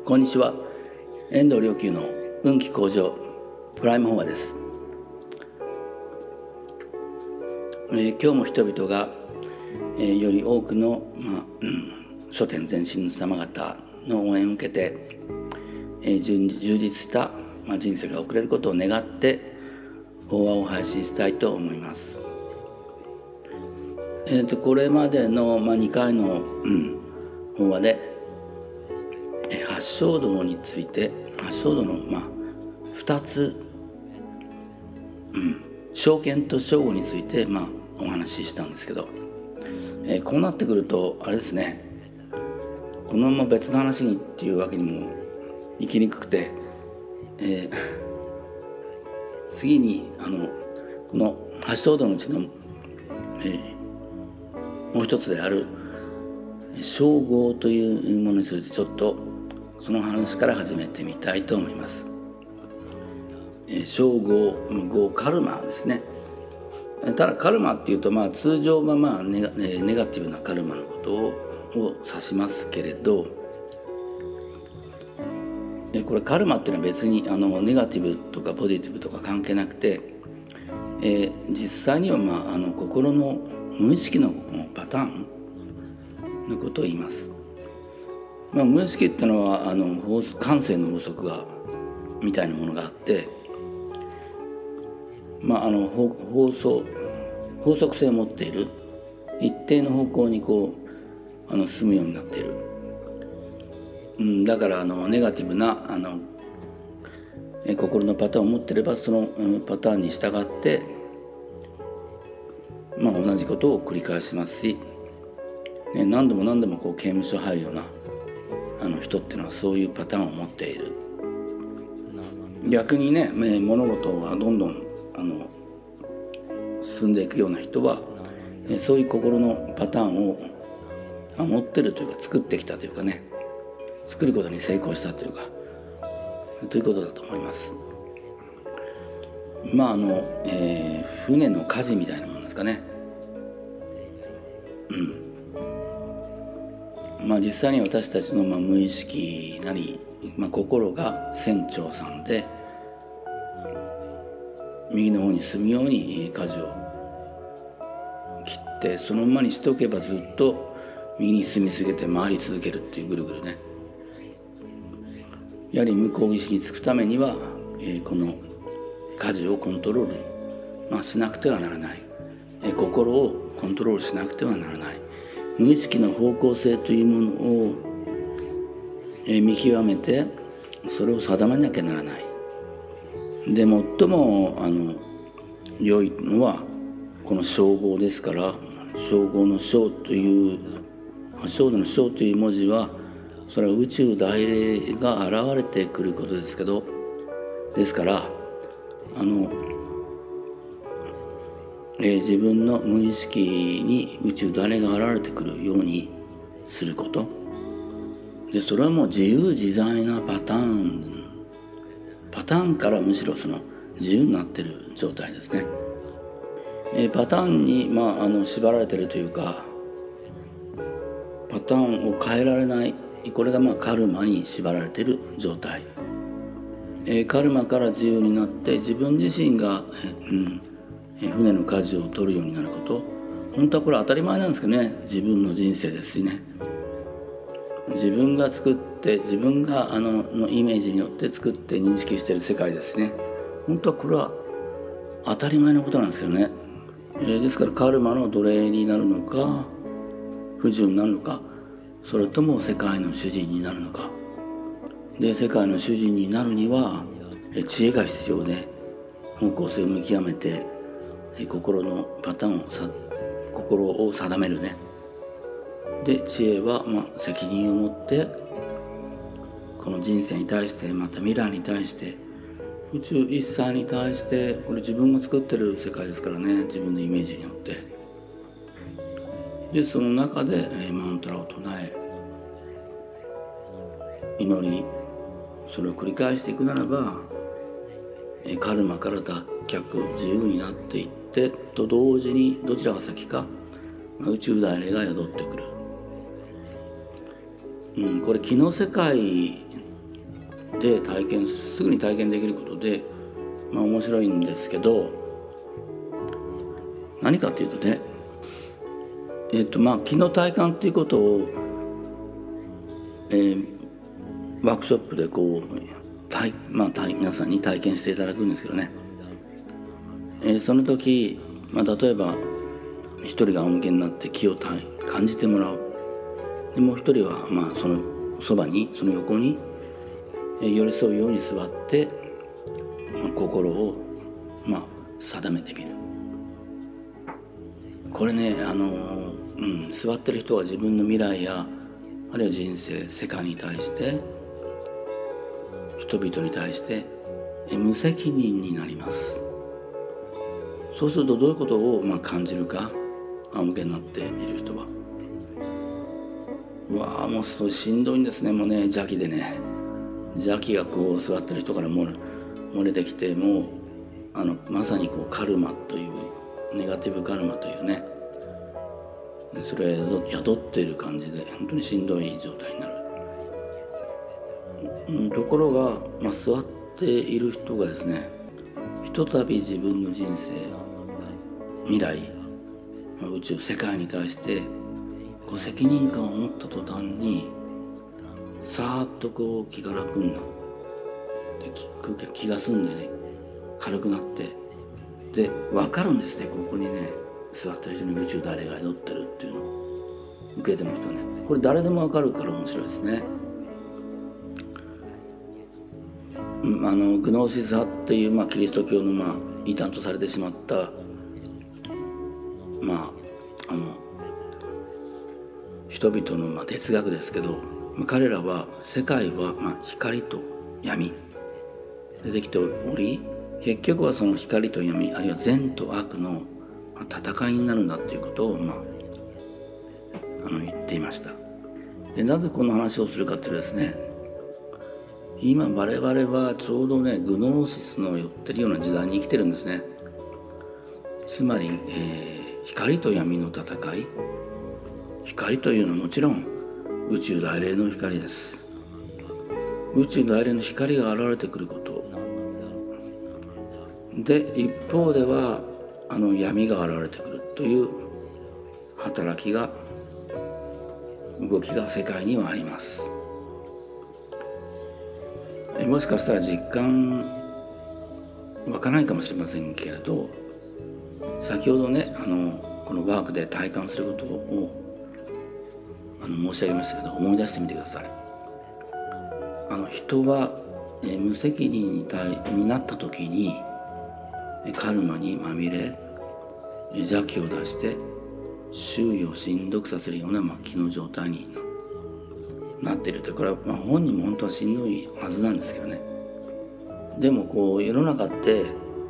こんにちは。遠藤良久の運気向上プライムフォアです。今日も人々が、より多くの、諸天前神様方の応援を受けて、充実した、人生が送れることを願って法話を配信したいと思います。これまでの、2回の、法話で八正道について、八正道の2つ、正見と正悟についてお話ししたんですけど、こうなってくるとあれですね、このまま別の話にっていうわけにもいきにくくて、次にこの八正道のうちの、もう一つである正悟というものについてちょっとその話から始めてみたいと思います。正悟、カルマですね。ただカルマっていうと通常はネガティブなカルマのことを指しますけれど、これカルマっていうのは別にネガティブとかポジティブとか関係なくて、実際には心の無意識のパターンのことを言います。無意識っていうのは感性の法則がみたいなものがあって、法則性を持っている、一定の方向に進むようになっている。だからネガティブな心のパターンを持っていれば、そのパターンに従って同じことを繰り返しますし、何度も刑務所入るような人っていうのはそういうパターンを持っている。逆にね、物事がどんどん進んでいくような人は、そういう心のパターンを持ってるというか、作ってきたというかね、作ることに成功したというか、ということだと思います。船の舵みたいなものですかね。実際に私たちの無意識なり、心が船長さんで、右の方に進むように舵を切って、そのままにしておけばずっと右に進み続けて回り続けるっていうぐるぐるね。やはり向こう岸に着くためには、この舵をコントロール、しなくてはならない、心をコントロールしなくてはならない、無意識の方向性というものを、見極めてそれを定めなきゃならない。で、最も良いのはこの正悟ですから、正悟の正という正道の正という文字は、それは宇宙大霊が現れてくることですけど、ですから自分の無意識に宇宙大霊が現れてくるようにすることで、それはもう自由自在なパターンからむしろその自由になっている状態ですね。パターンに縛られているというか、パターンを変えられない、これがカルマに縛られている状態。カルマから自由になって自分自身が、船の舵を取るようになること、本当はこれ当たり前なんですけどね、自分の人生ですしね。自分が作って、自分がのイメージによって作って認識している世界ですね。本当はこれは当たり前のことなんですけどね。ですからカルマの奴隷になるのか、不自由になるのか、それとも世界の主人になるのか。で、世界の主人になるには知恵が必要で、方向性を見極めて心のパターンを心を定めるね。で、知恵は責任を持ってこの人生に対して、また未来に対して、宇宙一切に対して、これ自分が作ってる世界ですからね、自分のイメージによって。で、その中でマントラを唱え、祈り、それを繰り返していくならば、カルマから脱却、自由になっていってと同時に、どちらが先か、宇宙大霊が宿ってくる。これ気の世界ですぐに体験できることで、面白いんですけど、何かっていうとね、気の体感っていうことを、ワークショップで皆さんに体験していただくんですけどね、その時、例えば一人が仰向けになって気を感じてもらう。でもう一人はそのそばに、その横に寄り添うように座って、心を定めてみる。これね、座ってる人は自分の未来やあるいは人生、世界に対して、人々に対して無責任になります。そうするとどういうことを感じるか、仰向けになっている人は、もうそうしんどいんですね。もうね、邪気でね、邪気が座ってる人から漏れてきて、もうまさにカルマという、ネガティブカルマというね、それを宿っている感じで本当にしんどい状態になる。ところが、座っている人がですね、ひとたび自分の人生、未来、宇宙、世界に対して責任感を持った途端に、さーっと気が楽になって気が済んでね、軽くなって、で分かるんですね。ここにね、座ってる人に宇宙誰が宿ってるっていうのを受けてる人ね、これ誰でも分かるから面白いですね。グノーシス派っていう、キリスト教の異端とされてしまった人々の哲学ですけど、彼らは世界は光と闇でできており、結局はその光と闇、あるいは善と悪の戦いになるんだということを言っていました。で、なぜこの話をするかというとですね、今我々はちょうどね、グノーシスの寄ってるような時代に生きてるんですね。つまり、光と闇の戦い。光というのはもちろん宇宙大霊の光です。宇宙大霊の光が現れてくることで、一方では闇が現れてくるという働きが、動きが世界にはあります。もしかしたら実感湧かないかもしれませんけれど、先ほどね、このワークで体感することを申し上げましたけど、思い出してみてください。人は、無責任になった時にカルマにまみれ、邪気を出して周囲をしんどくさせるような気の状態になっていると。これは本人も本当はしんどいはずなんですけどね。でも世の中って、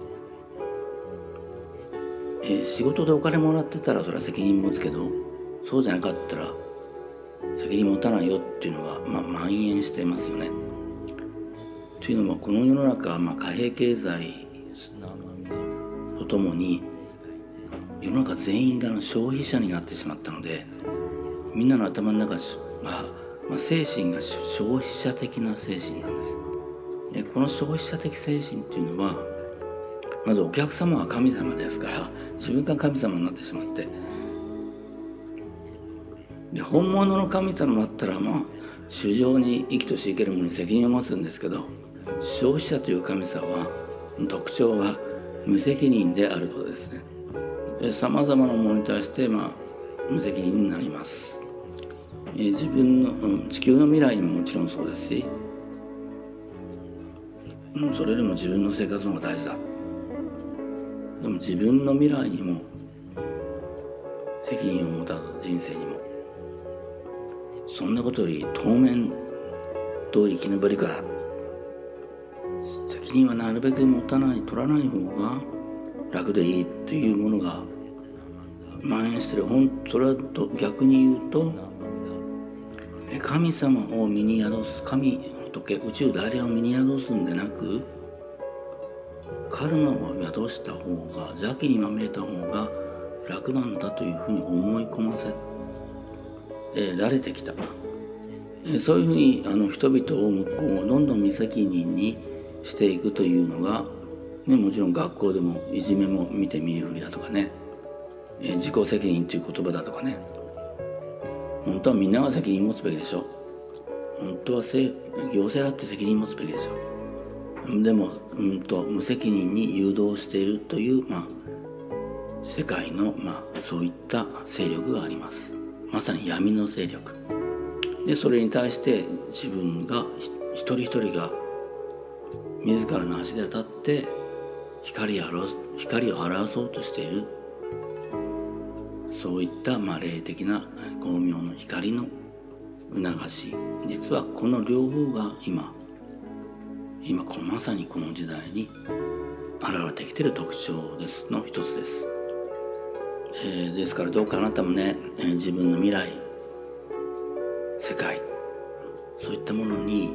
仕事でお金もらってたらそれは責任持つけど、そうじゃなかったら責任持たないよっていうのが蔓延していますよね。というのも、この世の中は貨幣経済とともに世の中全員が消費者になってしまったので、みんなの頭の中が精神が消費者的な精神なんです。この消費者的精神っていうのは、まずお客様は神様ですから、自分が神様になってしまって、で本物の神様だったら主情に生きとし生けるものに責任を持つんですけど、消費者という神様は特徴は無責任であることですね。さまざまなものに対して無責任になります。自分の地球の未来にももちろんそうですし、それよりも自分の生活の方が大事だ。でも自分の未来にも責任を持たず、人生にも、そんなことより当面どう生き延びるか、責任はなるべく取らない方が楽でいいというものが蔓延している。それは逆に言うと、神様を身に宿す、神仏、宇宙大霊を身に宿すんでなく、カルマを宿した方が、邪気にまみれた方が楽なんだというふうに思い込ませられてきた。 そういうふうに人々を向こうをどんどん無責任にしていくというのが、もちろん学校でもいじめも見て見ぬふりだとかね、自己責任という言葉だとかね。本当はみんなが責任持つべきでしょ。本当は行政だって責任持つべきでしょ。でも、無責任に誘導しているという、世界の、そういった勢力があります。まさに闇の勢力で、それに対して自分が一人一人が自らの足で立って光を表そうとしている、そういった霊的な光明の光の促し、実はこの両方が今まさにこの時代に現れてきている特徴の一つです。ですからどうかあなたもね、自分の未来、世界、そういったものに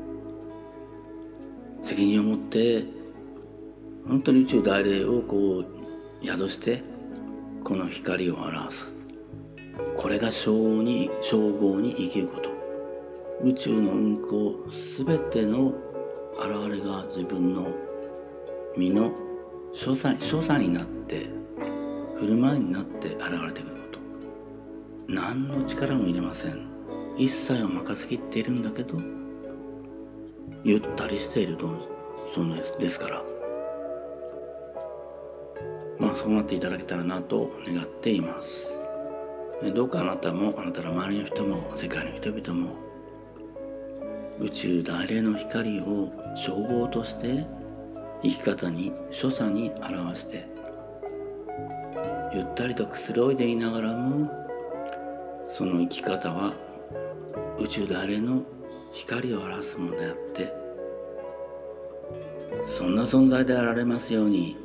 責任を持って本当に宇宙大霊を宿してこの光を表す。これが称号に生きること。宇宙の運行すべての現れが自分の身の所作になって、振る舞いになって現れてくること。何の力も入れません。一切を任せきっているんだけど、ゆったりしているとですから、そうなっていただけたらなと願っています。どうかあなたも、あなたの周りの人も、世界の人々も、宇宙大霊の光を称号として生き方に、所作に表して、ゆったりとくつろいでいながらも、その生き方は宇宙大霊の光を表すものであって、そんな存在であられますように。